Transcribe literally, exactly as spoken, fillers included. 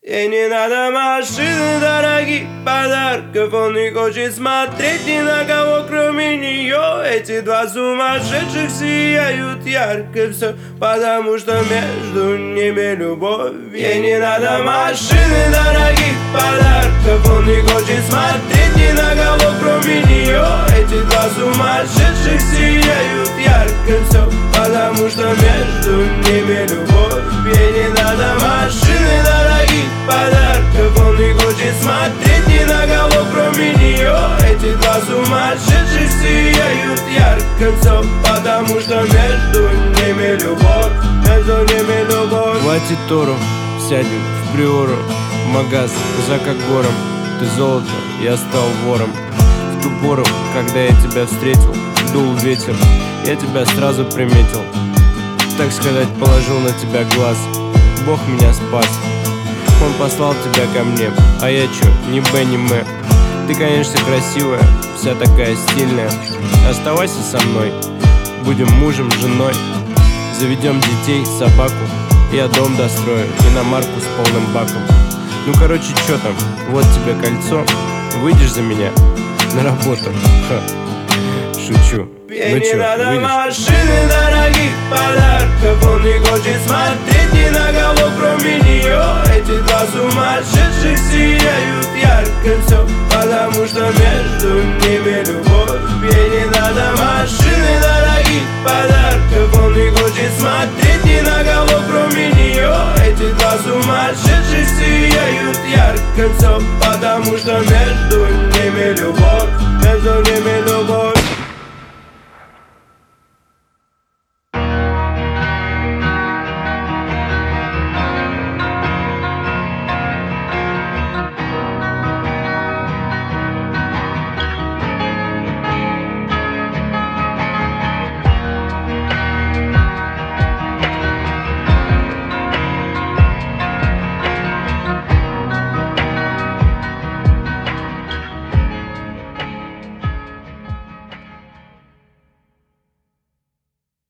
И не надо машины, дорогих подарков. Он не хочет смотреть ни на кого, кроме нее. Эти два сумасшедших сияют ярко. Все потому, что между ними любовь. Ей не надо машины, дорогих подарков. Он не хочет смотреть ни на кого, кроме нее. Эти два сумасшедших сияют ярко. Все потому, что между ними любовь. Ей не надо машины, дорогих подарков. Он не хочет смотреть ни на кого, кроме нее. Эти два сумасшедших сияют ярко. Все потому, что между ними любовь. Между ними любовь. Хватит Тору, сядем в приору. Магаз за Кокором. Ты золото, я стал вором. В ту пору, когда я тебя встретил, дул ветер, я тебя сразу приметил. Так сказать, положил на тебя глаз. Бог меня спас. Он послал тебя ко мне. А я чё, ни Б, ни М. Ты, конечно, красивая, вся такая стильная. Оставайся со мной. Будем мужем, женой. Заведем детей, собаку. Я дом дострою, иномарку с полным баком. Ну, короче, чё там? Вот тебе кольцо. Выйдешь за меня на работу? Ха. Шучу. Ей Ну не чё, надо выйдешь? машины, дорогих подарков. Он не хочет смотреть ни на кого, кроме нее. Эти два сумасшедших сияют ярко. Все потому, что между ними любовь. Ей не надо машины, дорогих подарков. Он не хочет смотреть ни на кого, кроме нее. Эти два сумасшедших сияют ярко. Все потому, что между ними любовь. Между ними любовь.